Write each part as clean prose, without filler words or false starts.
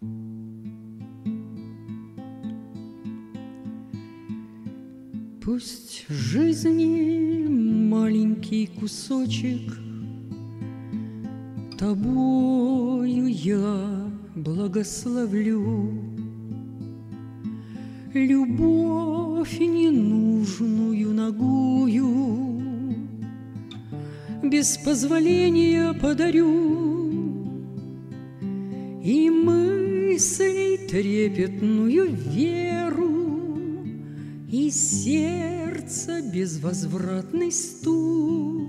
Пусть жизни маленький кусочек тобою я благословлю, любовь ненужную нагую без позволения подарю, и мыслей трепетную веру, и сердца безвозвратный стук,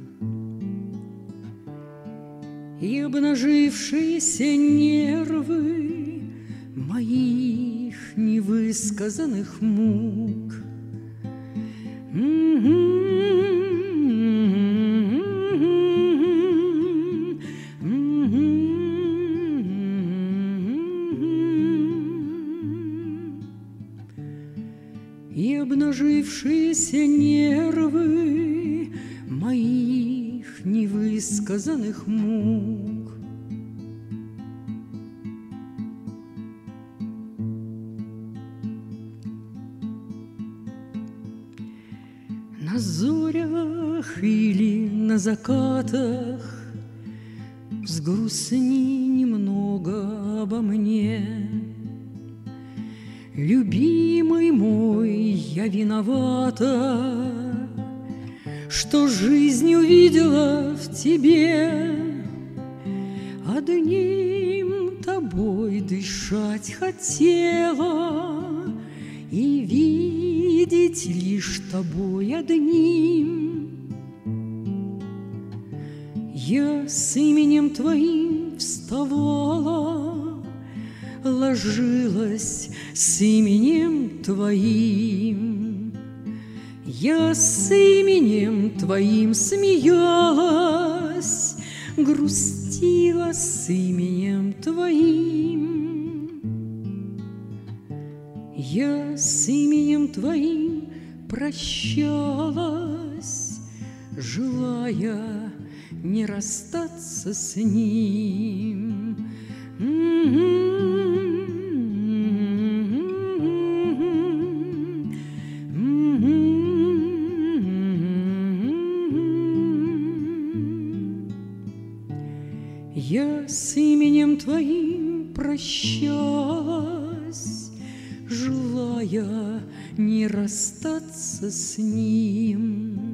и обнажившиеся нервы моих невысказанных мук. И обнажившиеся нервы моих невысказанных мук. На зорях или на закатах взгрустни немного обо мне. Любимый мой, я виновата, что жизнь увидела в тебе. Одним тобой дышать хотела и видеть лишь тобой одним. Я с именем твоим вставала, ложилась с именем твоим. Я с именем твоим смеялась, грустила с именем твоим. Я с именем твоим прощалась, желая не расстаться с ним. Я с именем твоим прощалась, желая не расстаться с ним.